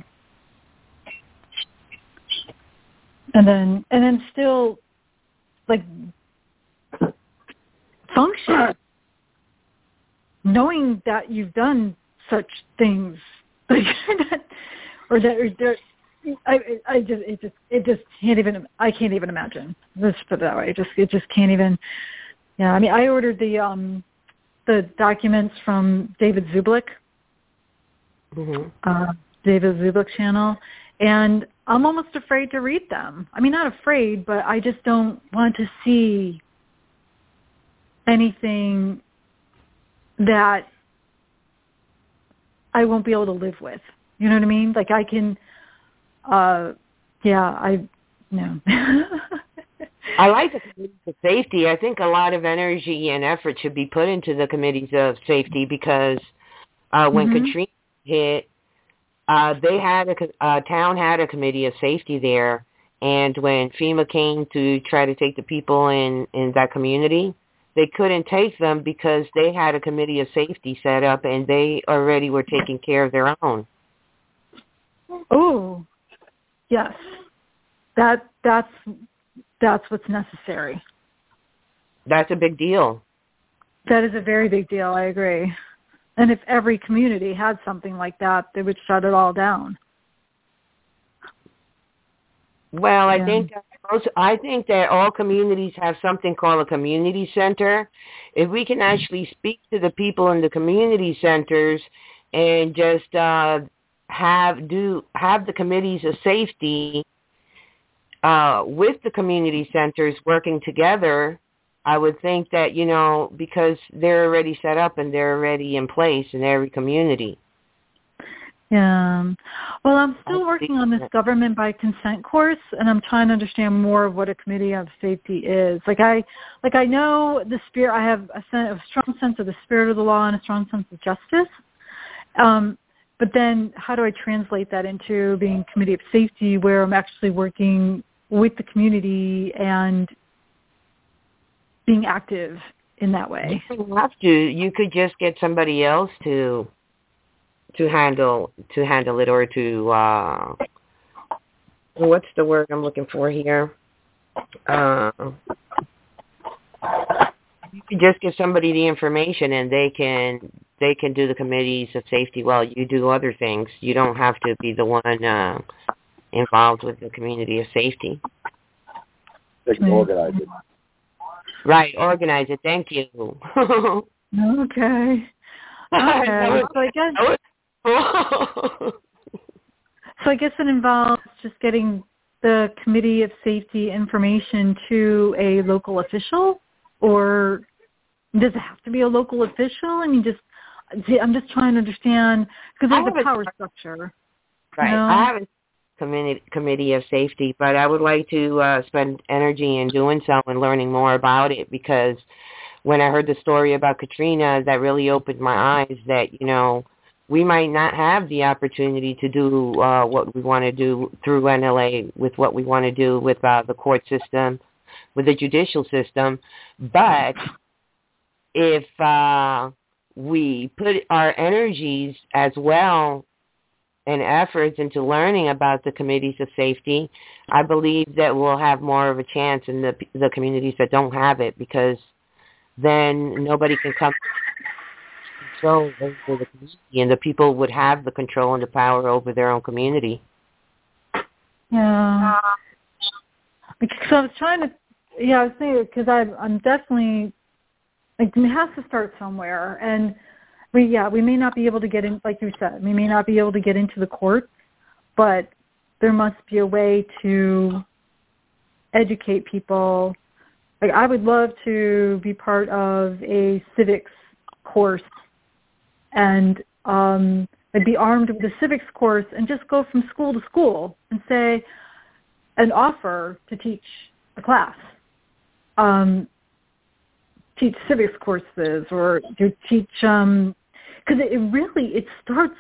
And then, and then still, like, function, knowing that you've done such things, like that, or that, or that. I, I just, it just, it just can't even. I can't even imagine. Let's put it that way. It just, it just can't even. Yeah, I mean, I ordered the um, the documents from David Zublick,
mm-hmm.
uh, David Zublick channel, and I'm almost afraid to read them. I mean, not afraid, but I just don't want to see anything that I won't be able to live with. You know what I mean? Like I can, uh, yeah, I, no.
I like the committees of safety. I think a lot of energy and effort should be put into the committees of safety because uh, when mm-hmm. Katrina hit, uh, they had a uh, town had a committee of safety there, and when FEMA came to try to take the people in, in that community, they couldn't take them because they had a committee of safety set up, and they already were taking care of their own.
Oh, yes, that that's. That's what's necessary.
That's a big deal.
That is a very big deal, I agree. And if every community had something like that, they would shut it all down.
Well, I
yeah.
think most, I think that all communities have something called a community center. If we can actually speak to the people in the community centers and just uh, have do have the committees of safety Uh, with the community centers working together, I would think that, you know, because they're already set up and they're already in place in every community.
Yeah. Well, I'm still working on this government by consent course, and I'm trying to understand more of what a committee of safety is. Like I, like I know the spirit. I have a, sen- a strong sense of the spirit of the law and a strong sense of justice. Um, but then, how do I translate that into being committee of safety, where I'm actually working with the community and being active in that way?
You don't have to. You could just get somebody else to to handle to handle it, or to uh, what's the word I'm looking for here? Uh, you could just give somebody the information, and they can they can do the committees of safety while you do other things. You don't have to be the one Uh, involved with the community of safety.
They can organize it.
Right, organize it. Thank you.
Okay. Okay. So I guess. So I guess it involves just getting the committee of safety information to a local official, or does it have to be a local official? I mean, just I'm just trying to understand because there's a power structure.
Right.
You know?
I haven't. Committee, committee of safety, but I would like to uh, spend energy in doing so and learning more about it, because when I heard the story about Katrina, that really opened my eyes that, you know, we might not have the opportunity to do uh, what we want to do through N L A with what we want to do with uh, the court system, with the judicial system, but if uh, we put our energies as well and efforts into learning about the committees of safety, I believe that we'll have more of a chance in the the communities that don't have it, because then nobody can come control over the community, and the people would have the control and the power over their own community.
Yeah. Because I was trying to, yeah, I was thinking, because I'm definitely, like, it has to start somewhere, and We yeah we may not be able to get in, like you said, we may not be able to get into the courts, but there must be a way to educate people. Like I would love to be part of a civics course, and um, I'd be armed with a civics course and just go from school to school and say, and offer to teach a class. Um, teach civics courses, or to teach, um, because it really, it starts,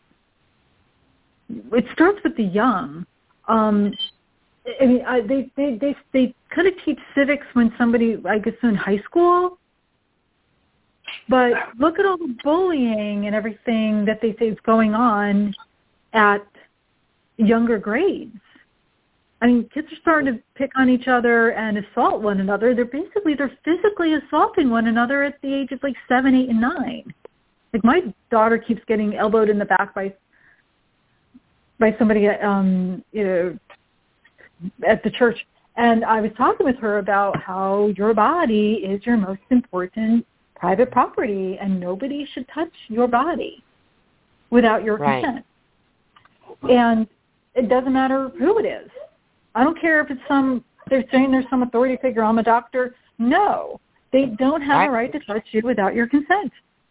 it starts with the young. Um, I mean, I, they, they, they, they could have teach civics when somebody, I guess, in high school, but look at all the bullying and everything that they say is going on at younger grades. I mean, kids are starting to pick on each other and assault one another. They're basically, they're physically assaulting one another at the age of like seven, eight, and nine. Like my daughter keeps getting elbowed in the back by by somebody, um, you know, at the church. And I was talking with her about how your body is your most important private property, and nobody should touch your body without your
right.
consent. And it doesn't matter who it is. I don't care if it's some, they're saying there's some authority figure, I'm a doctor. No, they don't have I, a right to touch you without your consent.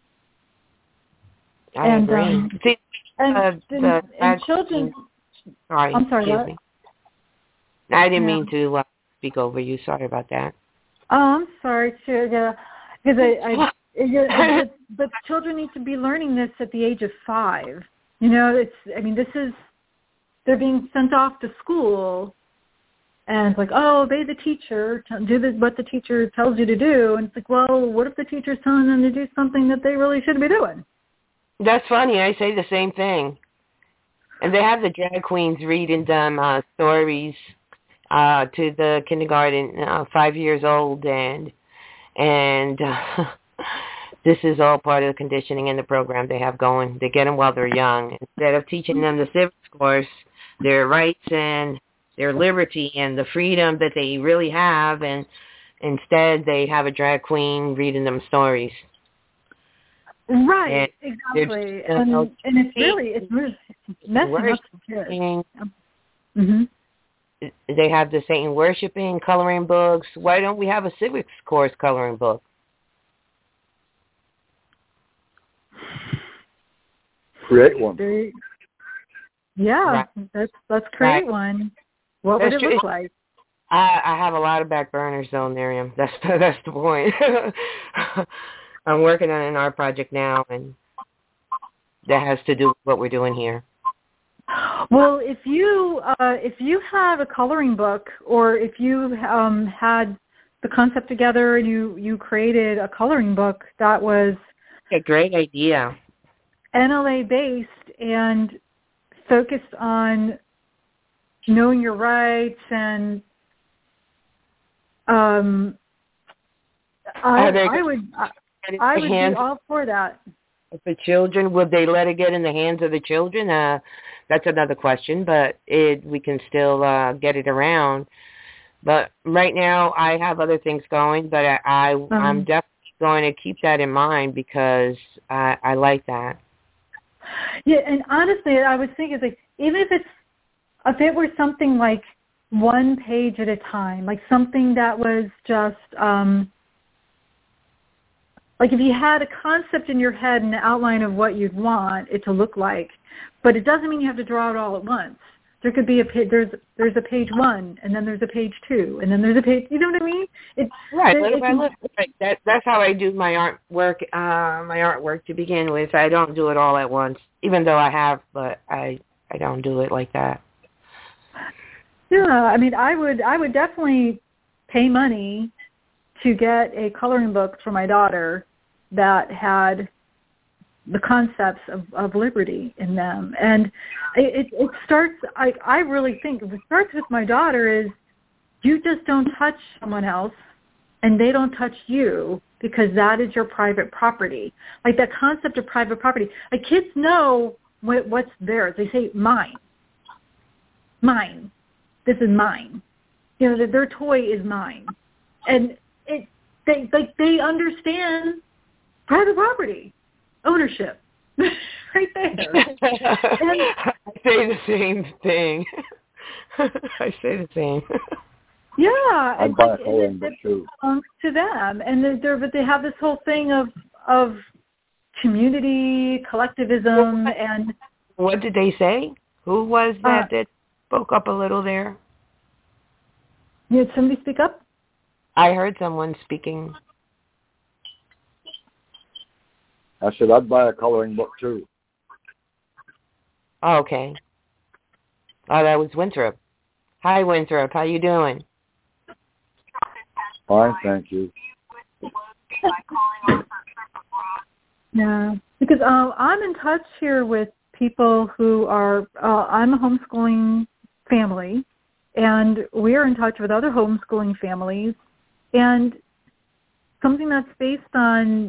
I
and,
agree.
Um,
See,
and,
uh,
and,
the,
and children,
sorry,
I'm sorry,
excuse
what?
me. I didn't
yeah.
mean to uh, speak over you. Sorry about that.
Oh, I'm sorry, too. Yeah, because I, I yeah, but, but children need to be learning this at the age of five. You know, it's. I mean, this is. They're being sent off to school, and it's like, oh, obey the teacher, do the, what the teacher tells you to do. And it's like, well, what if the teacher's telling them to do something that they really shouldn't be doing?
That's funny. I say the same thing. And they have the drag queens reading them uh, stories uh, to the kindergarten, uh, five years old, and and uh, this is all part of the conditioning in the program they have going. They get them while they're young. Instead of teaching them the civics course, their rights and their liberty and the freedom that they really have, and instead they have a drag queen reading them stories.
Right, and exactly. Just, and, know, and it's really, it's really messing up the kids. Mm-hmm.
They have the Satan worshiping coloring books. Why don't we have a civics course coloring book?
Create one.
They, yeah, right. let's let's create right. one. What that's would it true. look like?
I, I have a lot of back burners though, Miriam. That's that's the point. I'm working on an art project now, and that has to do with what we're doing here.
Well, if you uh, if you have a coloring book, or if you um, had the concept together and you, you created a coloring book that was
a great idea,
N L A based and focused on knowing your rights and um, I, I would I, I would be all for that.
For children, would they let it get in the hands of the children? Uh, that's another question, but it, we can still uh, get it around. But right now, I have other things going, but I, I, um, I'm definitely going to keep that in mind because I, I like that.
Yeah, and honestly, I was thinking, like, even if it's if it were something like one page at a time, like something that was just um, like if you had a concept in your head and an outline of what you'd want it to look like, but it doesn't mean you have to draw it all at once. There could be a page, there's there's a page one, and then there's a page two, and then there's a page. You know what I mean? It's
right.
It,
little
it
by
can,
little. Right. That that's how I do my artwork. Uh, my artwork to begin with. I don't do it all at once, even though I have, but I I don't do it like that.
Yeah, I mean, I would I would definitely pay money to get a coloring book for my daughter that had the concepts of, of liberty in them. And it, it starts, I, I really think, it starts with my daughter is you just don't touch someone else and they don't touch you because that is your private property. Like that concept of private property. Like kids know what, what's theirs. They say mine, mine. This is mine. You know, that their toy is mine. And it, they, like, they understand private property. Ownership, right there. And,
I say the same thing. I say the same.
Yeah,
I
and,
buy a
and
coloring
it,
book
it
too.
belongs to them, and they're, they're, but they have this whole thing of of community collectivism.
What,
and
what did they say? Who was that uh, that spoke up a little there?
Did somebody speak up?
I heard someone speaking.
I said I'd buy a coloring book too.
Oh, okay. Oh, that was Winthrop. Hi, Winthrop. How you doing?
Fine, thank you.
Yeah, because uh, I'm in touch here with people who are. Uh, I'm a homeschooling family, and we're in touch with other homeschooling families, and something that's based on.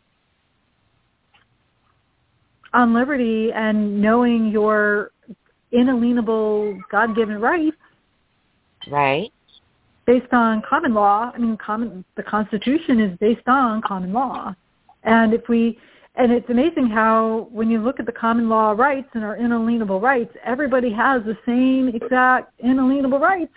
on liberty and knowing your inalienable God-given rights,
right?
Based on common law. I mean, common the Constitution is based on common law, and if we and it's amazing how when you look at the common law rights and our inalienable rights, everybody has the same exact inalienable rights.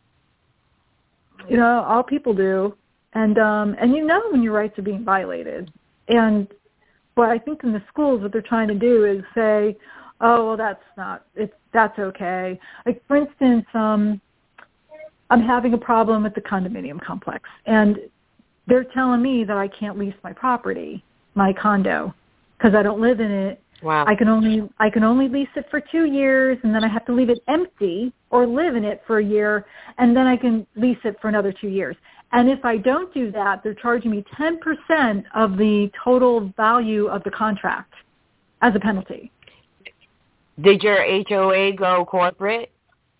You know, all people do. And um, and you know when your rights are being violated. And what I think in the schools, what they're trying to do is say, oh, well, that's not, it's, that's okay. Like, for instance, um, I'm having a problem with the condominium complex, and they're telling me that I can't lease my property, my condo, because I don't live in it.
Wow.
I can only I can only lease it for two years, and then I have to leave it empty or live in it for a year, and then I can lease it for another two years. And if I don't do that, they're charging me ten percent of the total value of the contract as a penalty.
Did your H O A go corporate?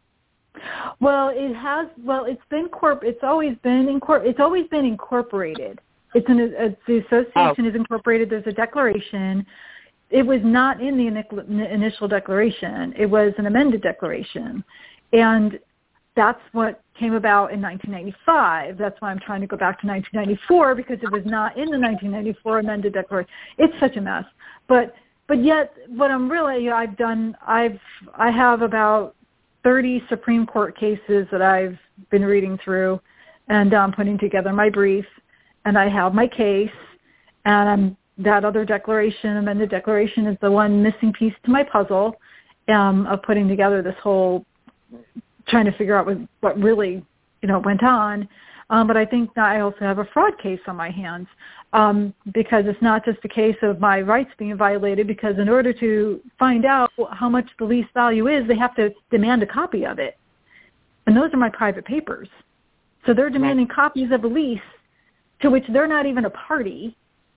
Well, it has. Well, it's been corp. It's always been incor- It's always been incorporated. It's an. It's, the association oh. is incorporated. There's a declaration. It was not in the initial declaration. It was an amended declaration, and that's what came about in nineteen ninety-five. That's why I'm trying to go back to nineteen ninety-four, because it was not in the nineteen ninety-four amended declaration. It's such a mess. But but yet, what I'm really I've done I've I have about thirty Supreme Court cases that I've been reading through, and um, putting together my brief, and I have my case, and I'm, that other declaration, amended declaration, is the one missing piece to my puzzle um, of putting together this whole, trying to figure out what, what really, you know, went on. Um, but I think that I also have a fraud case on my hands, um, because it's not just a case of my rights being violated, because in order to find out how much the lease value is, they have to demand a copy of it. And those are my private papers. So they're demanding right. copies of a lease to which they're not even a party,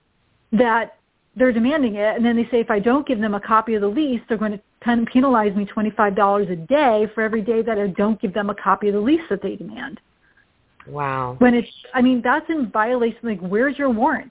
that they're demanding it. And then they say, if I don't give them a copy of the lease, they're going to pen- penalize me twenty-five dollars a day for every day that I don't give them a copy of the lease that they demand.
Wow.
When it's, I mean, that's in violation. Like, where's your warrant?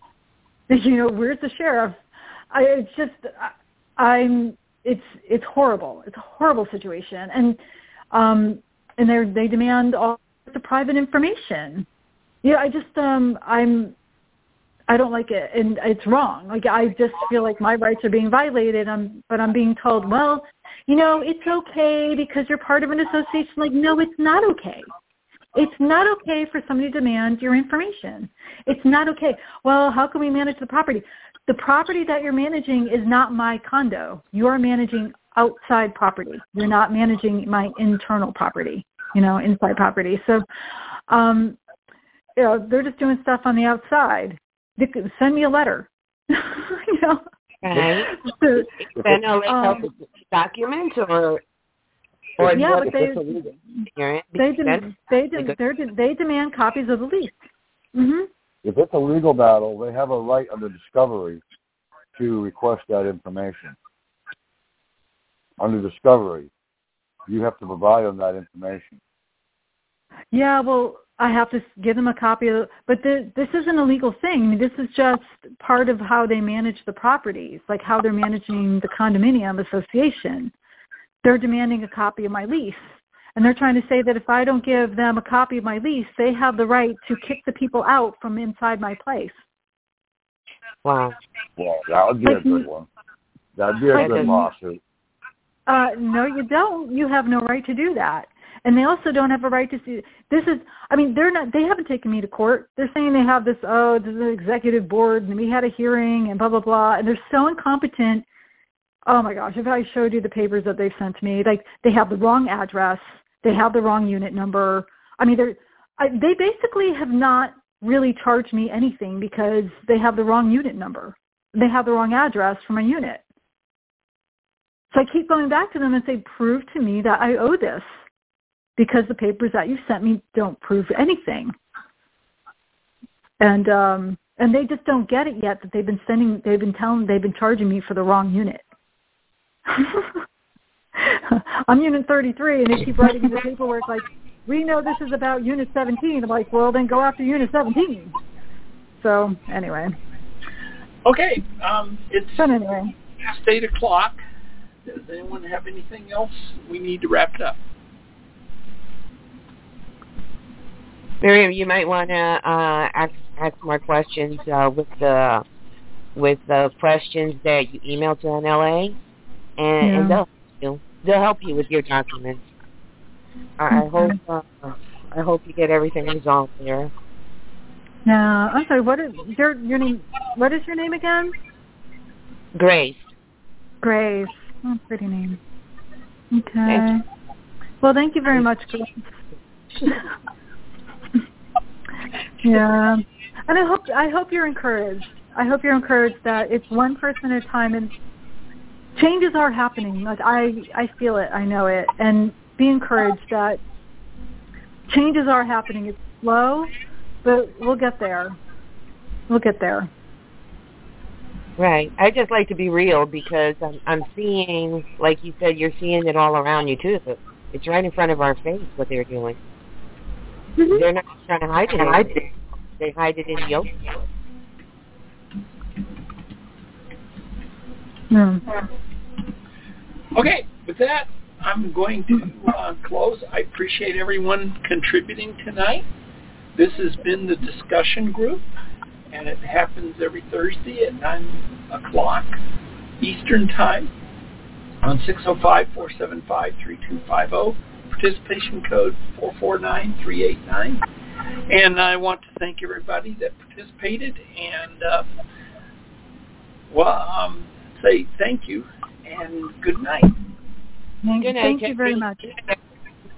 You know, where's the sheriff? I, it's just, I, I'm, it's, it's horrible. It's a horrible situation. And, um, and they they demand all the private information. Yeah, I just, um, I'm, I don't like it, and it's wrong. Like, I just feel like my rights are being violated, I'm, but I'm being told, well, you know, it's okay because you're part of an association. Like, no, it's not okay. It's not okay for somebody to demand your information. It's not okay. Well, how can we manage the property? The property that you're managing is not my condo. You are managing outside property. You're not managing my internal property, you know, inside property. So, um, you know, they're just doing stuff on the outside. They could send me a letter, you know.
Right.
So,
send a um, document or... Or
yeah, but they they demand, they de- they demand copies of the lease. Mm-hmm.
If it's a legal battle, they have a right under discovery to request that information. Under discovery, you have to provide them that information.
Yeah, well, I have to give them a copy of it, but the, this isn't a legal thing. I mean, this is just part of how they manage the properties, like how they're managing the condominium association. They're demanding a copy of my lease. And they're trying to say that if I don't give them a copy of my lease, they have the right to kick the people out from inside my place.
Wow.
Well, that would be like, a good one. That would be a like good lawsuit.
Uh, no, you don't. You have no right to do that. And they also don't have a right to see. This is, I mean, they're not, they haven't taken me to court. They're saying they have this, oh, this is an executive board, and we had a hearing, and blah, blah, blah. And they're so incompetent. Oh, my gosh, if I showed you the papers that they've sent to me, like, they have the wrong address. They have the wrong unit number. I mean, they're, I, they basically have not really charged me anything because they have the wrong unit number. They have the wrong address for my unit. So I keep going back to them and say, prove to me that I owe this, because the papers that you sent me don't prove anything. And um, and they just don't get it yet that they've been sending, they've been telling, they've been charging me for the wrong unit. I'm unit thirty-three, and they keep writing in the paperwork like, we know this is about unit seventeen. I'm like, well, then go after unit seventeen. So anyway.
Okay. Um, it's
but anyway.
past eight o'clock. Does anyone have anything else? We need to wrap it up.
Miriam, you might want to uh, ask, ask more questions uh, with the with the questions that you email to N L A, and,
Yeah.
and they'll help you. They'll help you with your documents. I, I hope uh, I hope you get everything resolved there.
Now, I'm sorry. What is your your name? What is your name again?
Grace.
Grace. Oh, pretty name. Okay.
Thank
Well, thank you very much, Grace. Yeah, and I hope I hope you're encouraged. I hope you're encouraged that it's one person at a time, and changes are happening. Like I, I feel it. I know it, and be encouraged that changes are happening. It's slow, but we'll get there. We'll get there.
Right. I just like to be real because I'm, I'm seeing, like you said, you're seeing it all around you too. It's right in front of our face what they're doing. Mm-hmm. They're not trying to hide it. Hide it. They hide it in the open.
Mm.
Okay, with that, I'm going to uh, close. I appreciate everyone contributing tonight. This has been the discussion group, and it happens every Thursday at nine o'clock Eastern Time on six oh five, four seven five, three two five oh. Participation code four four nine three eight nine. And I want to thank everybody that participated and, uh, well, um, say thank you and good night.
Thank,
Good night,
thank you
Jeffrey.
very much.